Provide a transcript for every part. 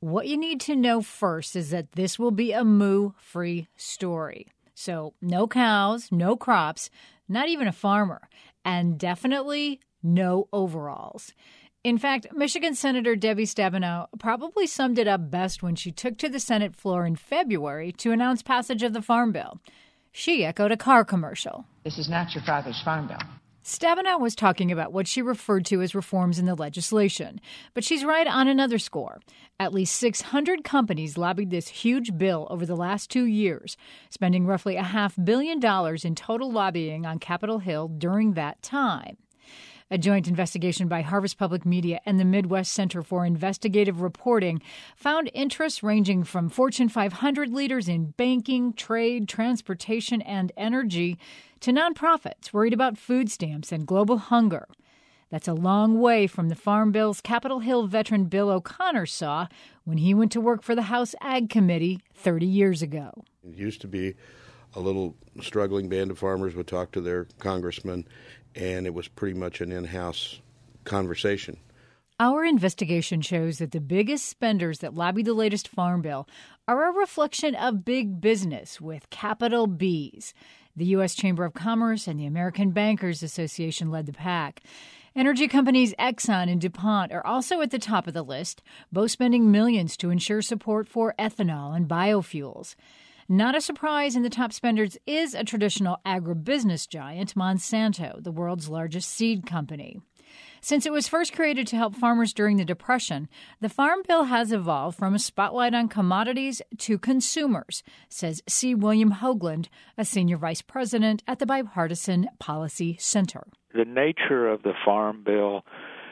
What you need to know first is that this will be a moo-free story. So no cows, no crops, not even a farmer, and definitely no overalls. In fact, Michigan Senator Debbie Stabenow probably summed it up best when she took to the Senate floor in February to announce passage of the Farm Bill. She echoed a car commercial. This is not your father's farm bill. Stabenow was talking about what she referred to as reforms in the legislation. But she's right on another score. At least 600 companies lobbied this huge bill over the last 2 years, spending roughly $500 million in total lobbying on Capitol Hill during that time. A joint investigation by Harvest Public Media and the Midwest Center for Investigative Reporting found interests ranging from Fortune 500 leaders in banking, trade, transportation, and energy to nonprofits worried about food stamps and global hunger. That's a long way from the Farm Bill's Capitol Hill veteran Bill O'Connor saw when he went to work for the House Ag Committee 30 years ago. It used to be a little struggling band of farmers would talk to their congressman, and it was pretty much an in-house conversation. Our investigation shows that the biggest spenders that lobbied the latest Farm Bill are a reflection of big business with capital B's. The U.S. Chamber of Commerce and the American Bankers Association led the pack. Energy companies Exxon and DuPont are also at the top of the list, both spending millions to ensure support for ethanol and biofuels. Not a surprise in the top spenders is a traditional agribusiness giant, Monsanto, the world's largest seed company. Since it was first created to help farmers during the Depression, the Farm Bill has evolved from a spotlight on commodities to consumers, says C. William Hoagland, a senior vice president at the Bipartisan Policy Center. The nature of the Farm Bill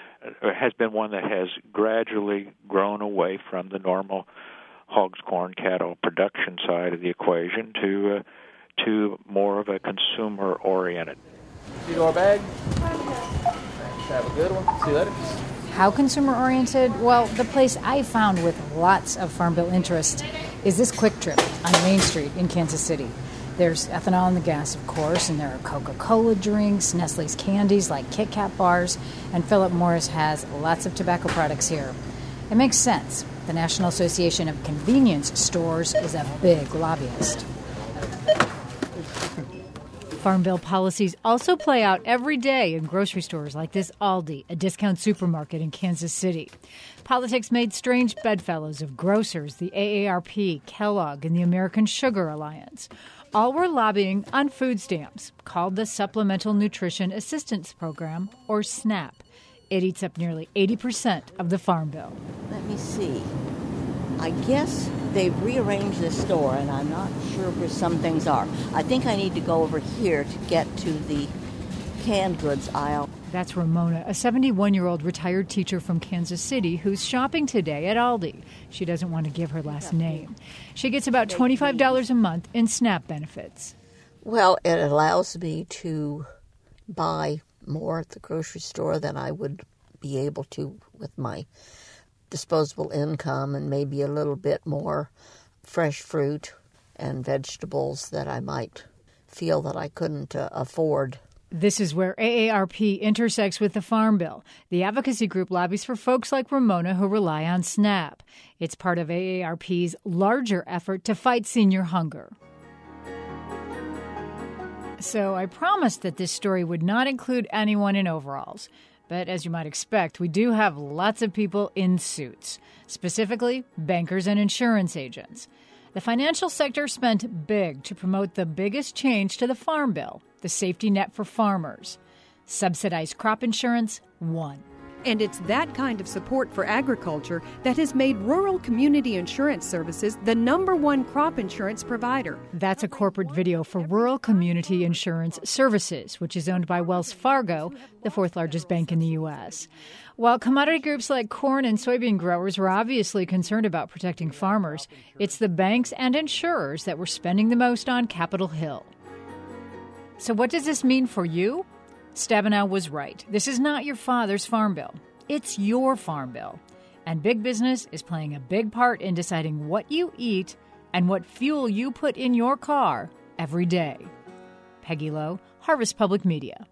has been one that has gradually grown away from the normal hogs, corn, cattle production side of the equation to more of a consumer-oriented. See our bag? Have a good one. See you later. How consumer-oriented? Well, the place I found with lots of Farm Bill interest is this Quick Trip on Main Street in Kansas City. There's ethanol in the gas, of course, and there are Coca-Cola drinks, Nestle's candies like Kit Kat bars, and Philip Morris has lots of tobacco products here. It makes sense. The National Association of Convenience Stores is a big lobbyist. Farm Bill policies also play out every day in grocery stores like this Aldi, a discount supermarket in Kansas City. Politics made strange bedfellows of grocers, the AARP, Kellogg, and the American Sugar Alliance. All were lobbying on food stamps, called the Supplemental Nutrition Assistance Program, or SNAP. It eats up nearly 80% of the Farm Bill. Let me see. I guess they've rearranged the store, and I'm not sure where some things are. I think I need to go over here to get to the canned goods aisle. That's Ramona, a 71-year-old retired teacher from Kansas City who's shopping today at Aldi. She doesn't want to give her last name. She gets about $25 a month in SNAP benefits. Well, it allows me to buy more at the grocery store than I would be able to with my disposable income, and maybe a little bit more fresh fruit and vegetables that I might feel that I couldn't afford. This is where AARP intersects with the Farm Bill. The advocacy group lobbies for folks like Ramona who rely on SNAP. It's part of AARP's larger effort to fight senior hunger. So I promised that this story would not include anyone in overalls. But as you might expect, we do have lots of people in suits, specifically bankers and insurance agents. The financial sector spent big to promote the biggest change to the Farm Bill, the safety net for farmers. Subsidized crop insurance won. And it's that kind of support for agriculture that has made Rural Community Insurance Services the #1 crop insurance provider. That's a corporate video for Rural Community Insurance Services, which is owned by Wells Fargo, the fourth largest bank in the U.S. While commodity groups like corn and soybean growers were obviously concerned about protecting farmers, it's the banks and insurers that were spending the most on Capitol Hill. So what does this mean for you? Stabenow was right. This is not your father's Farm Bill. It's your Farm Bill. And big business is playing a big part in deciding what you eat and what fuel you put in your car every day. Peggy Lowe, Harvest Public Media.